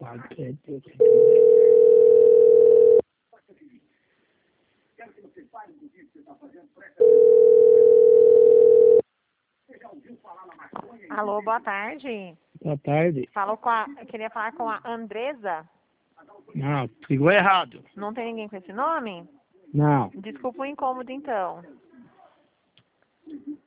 Alô, boa tarde. Boa tarde. Eu queria falar com a Andresa. Não, ligou errado. Não tem ninguém com esse nome? Não. Desculpa o incômodo, então.